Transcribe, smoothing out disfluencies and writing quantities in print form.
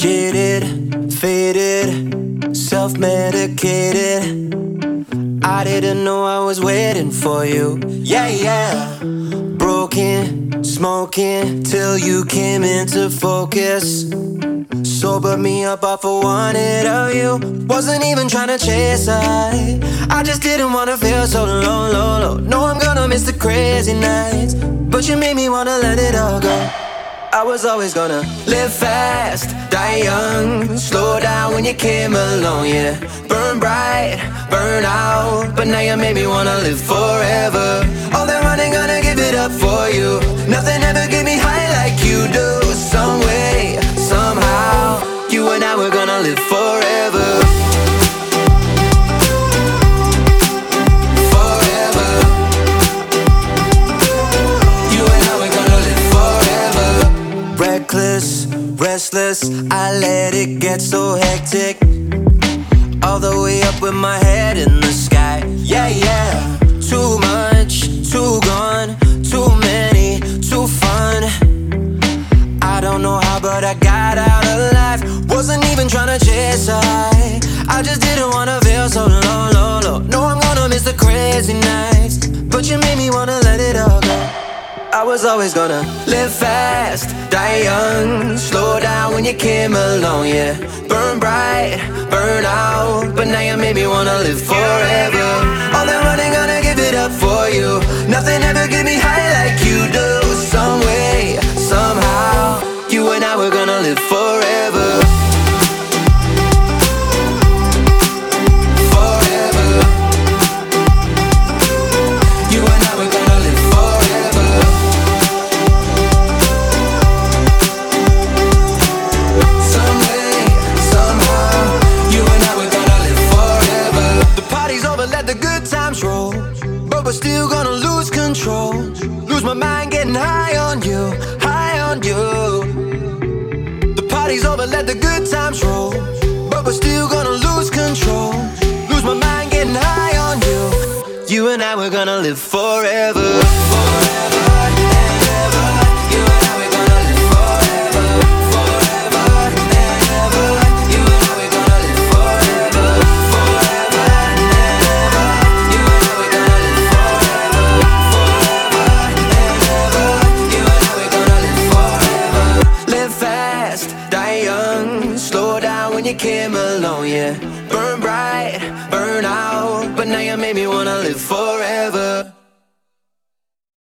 Jaded, faded, self-medicated. I didn't know I was waiting for you. Yeah, yeah. Broken, smoking, till you came into focus. Sobered me up off of wanted of you. Wasn't even trying to chase I just didn't wanna feel so low, low, low. No, I'm gonna miss the crazy nights, but you made me wanna let it all go. I was always gonna live fast, die young, slow down when you came along, yeah. Burn bright, burn out, but now you made me wanna live forever. All that running, gonna give it up for you. Nothing ever get me high like you do. Some way, somehow, you and I were gonna live forever. Reckless, restless, I let it get so hectic. All the way up with my head in the sky. Yeah, yeah. Too much, too gone, too many, too fun. I don't know how, but I got out alive. Wasn't even trying to chase I just didn't wanna feel so low, low, low. No, I'm gonna miss the crazy nights, but you made me wanna let it all go. I was always gonna live fast, die young, slow down when you came along, yeah. Burn bright, burn out, but now you made me wanna live forever. All that running, gonna give it up for you. Nothing ever get me high like you do. Some way, somehow, you and I were gonna live forever. Let the good times roll, but we're still gonna lose control. Lose my mind getting high on you, high on you. The party's over, let the good times roll, but we're still gonna lose control. Lose my mind getting high on you. You and I, we're gonna live forever. Forever and ever. You and I, we're gonna live forever. Forever and ever. You and I, we're gonna live forever. Forever and ever. You and I, we're gonna live forever. Forever and ever. You and I, we're gonna live forever. Live fast, die young, slow down when you came along, yeah. Burn bright, burn out, but now you made me wanna live forever.